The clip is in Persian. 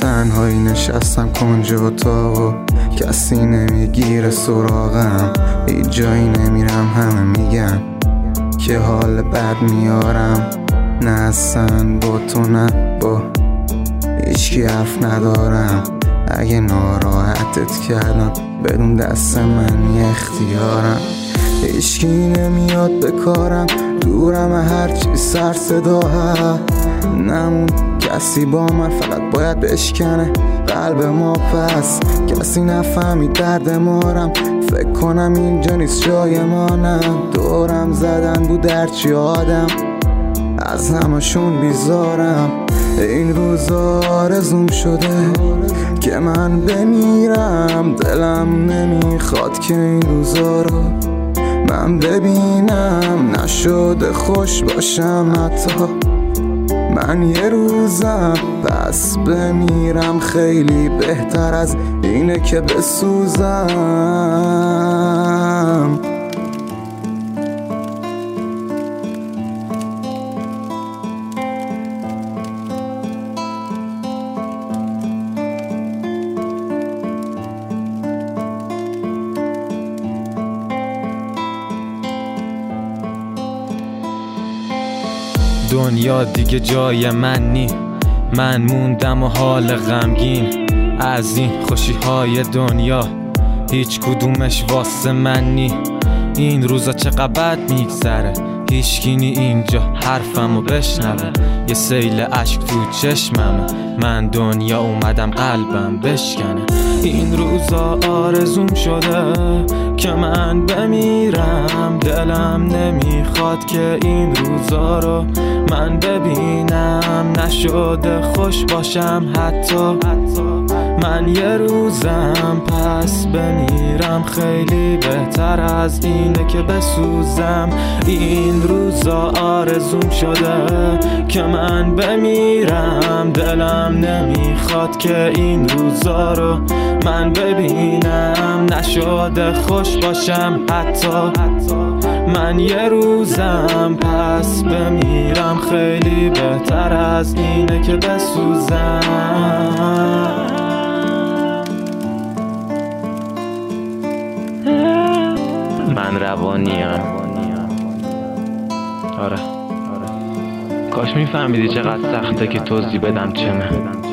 تنهایی نشستم کنج اتاق و کسی نمیگیره سراغم، هیچ جایی نمیرم، همه میگن که حال بد میارم. نه اصلا با تو نه با هیچکی حرف ندارم. اگه ناراحتت کردم بدون دست من یه اختیارم. هیچکی نمیاد به کارم، دورم هرچی سر صدا هست. نمون کسی با من، فقط باید بشکنه قلب ما. پس کسی نفهمید درد مارم، فکر کنم اینجا نیست جای ما. نه دورم زدن بود هرچی آدم، از همشون بیزارم. این روزا آرزوم شده که من بمیرم، دلم نمیخواد که این روزا رو من ببینم. نشده خوش باشم حتی من یه روزم، پس بمیرم خیلی بهتر از اینه که بسوزم. دنیا دیگه جای من نی، من موندم و حال غمگین. از این خوشی های دنیا هیچ کدومش واسه من نی. این روزا چقدر بد میگذره، هیچکی نی اینجا حرفمو بشنوه. یه سیل اشک تو چشممه، من دنیا اومدم قلبم بشکنه. این روزا آرزوم شده که من بمیرم، دلم نمیخواد که این روزا رو من ببینم. نشده خوش باشم حتی من یه روزم، پس بمیرم خیلی بهتر از اینه که بسوزم. این روزا آرزوم شده که من بمیرم، دلم نمیخواد که این روزا رو من ببینم. نشده خوش باشم حتی من یه روزم، پس بمیرم خیلی بهتر از اینه که بسوزم. من روانیم. آره کاش میفهمیدی چقدر سخته که توضیح بدم چمه.